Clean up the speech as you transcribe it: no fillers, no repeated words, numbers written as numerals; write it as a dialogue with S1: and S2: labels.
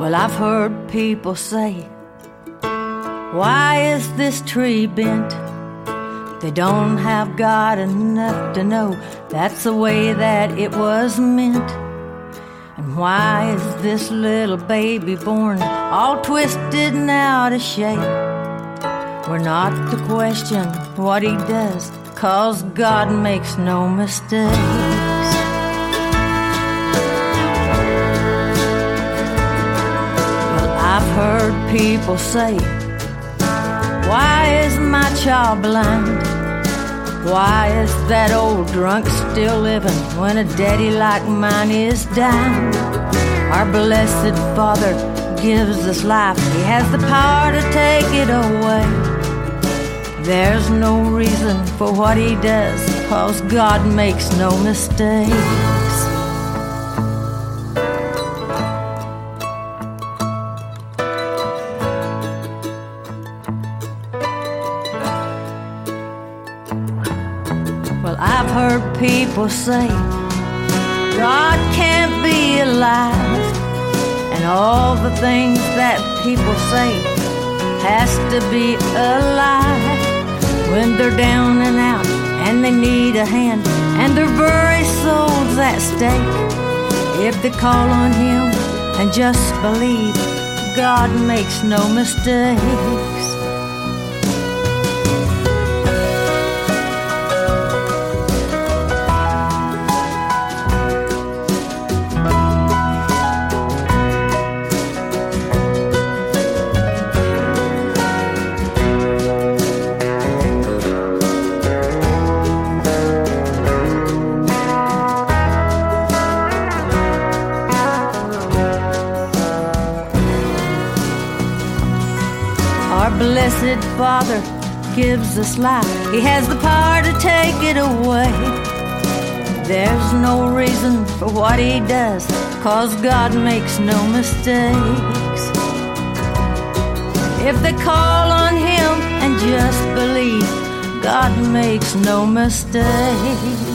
S1: Well, I've heard people say, why is this tree bent? They don't have God enough to know that's the way that it was meant. And why is this little baby born all twisted and out of shape? We're not to question what he does, 'cause God makes no mistakes. Well, I've heard people say, why is my child blind? Why is that old drunk still living when a daddy like mine is dying? Our blessed Father gives us life. He has the power to take it away. There's no reason for what he does, 'cause God makes no mistakes. Well, I've heard people say God can't be alive, and all the things that people say has to be a lie. When they're down and out and they need a hand and their very soul's at stake, if they call on him and just believe, God makes no mistakes. Our blessed Father gives us life. He has the power to take it away. There's no reason for what he does, 'cause God makes no mistakes. If they call on him and just believe, God makes no mistakes.